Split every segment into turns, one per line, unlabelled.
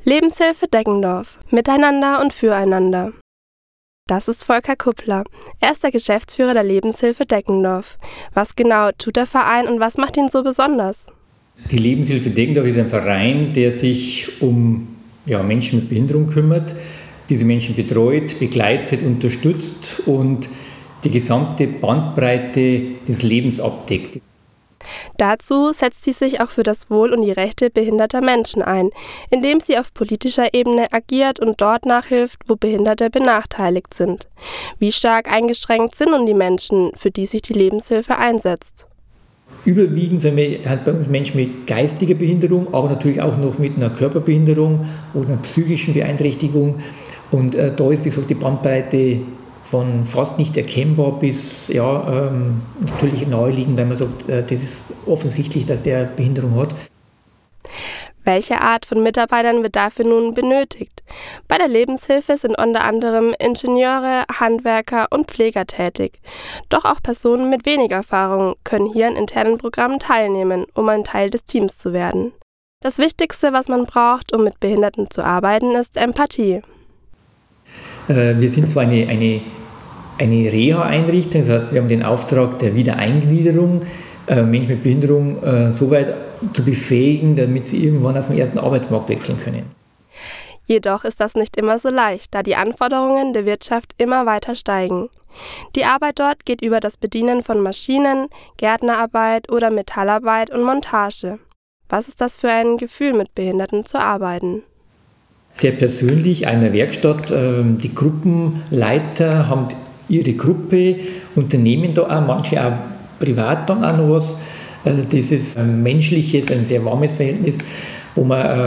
Lebenshilfe Deggendorf. Miteinander und füreinander. Das ist Volker Kuppler. Er ist der Geschäftsführer der Lebenshilfe Deggendorf. Was genau tut der Verein und was macht ihn so besonders?
Die Lebenshilfe Deggendorf ist ein Verein, der sich um Menschen mit Behinderung kümmert, diese Menschen betreut, begleitet, unterstützt und die gesamte Bandbreite des Lebens abdeckt.
Dazu setzt sie sich auch für das Wohl und die Rechte behinderter Menschen ein, indem sie auf politischer Ebene agiert und dort nachhilft, wo Behinderte benachteiligt sind. Wie stark eingeschränkt sind nun die Menschen, für die sich die Lebenshilfe einsetzt?
Überwiegend hat bei uns Menschen mit geistiger Behinderung, aber natürlich auch noch mit einer Körperbehinderung oder einer psychischen Beeinträchtigung. Und da ist, wie gesagt, die Bandbreite von fast nicht erkennbar bis natürlich naheliegend, wenn man sagt, das ist offensichtlich, dass der Behinderung hat.
Welche Art von Mitarbeitern wird dafür nun benötigt? Bei der Lebenshilfe sind unter anderem Ingenieure, Handwerker und Pfleger tätig. Doch auch Personen mit wenig Erfahrung können hier an internen Programmen teilnehmen, um ein Teil des Teams zu werden. Das Wichtigste, was man braucht, um mit Behinderten zu arbeiten, ist Empathie.
Wir sind zwar eine Reha-Einrichtung, das heißt, wir haben den Auftrag der Wiedereingliederung, Menschen mit Behinderung so weit zu befähigen, damit sie irgendwann auf den ersten Arbeitsmarkt wechseln können.
Jedoch ist das nicht immer so leicht, da die Anforderungen der Wirtschaft immer weiter steigen. Die Arbeit dort geht über das Bedienen von Maschinen, Gärtnerarbeit oder Metallarbeit und Montage. Was ist das für ein Gefühl, mit Behinderten zu arbeiten?
Sehr persönlich, einer Werkstatt. Die Gruppenleiter haben ihre Gruppe, unternehmen da auch, manche auch privat dann auch noch was. Das ist ein menschliches, ein sehr warmes Verhältnis, wo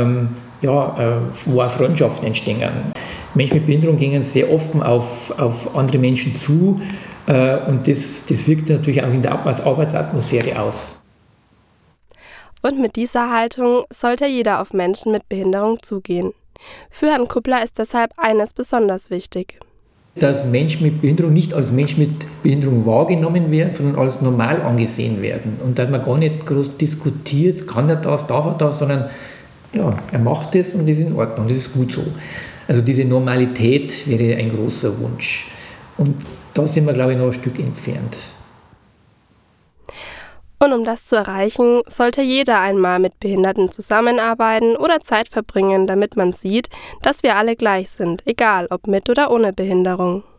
auch Freundschaften entstehen. Menschen mit Behinderung gehen sehr offen auf andere Menschen zu und das wirkt natürlich auch in der Arbeitsatmosphäre aus.
Und mit dieser Haltung sollte jeder auf Menschen mit Behinderung zugehen. Für Herrn Kuppler ist deshalb eines besonders wichtig:
dass Menschen mit Behinderung nicht als Menschen mit Behinderung wahrgenommen werden, sondern als normal angesehen werden. Und dass man gar nicht groß diskutiert, kann er das, darf er das, sondern er macht das und das ist in Ordnung, das ist gut so. Also diese Normalität wäre ein großer Wunsch. Und da sind wir, glaube ich, noch ein Stück entfernt.
Und um das zu erreichen, sollte jeder einmal mit Behinderten zusammenarbeiten oder Zeit verbringen, damit man sieht, dass wir alle gleich sind, egal ob mit oder ohne Behinderung.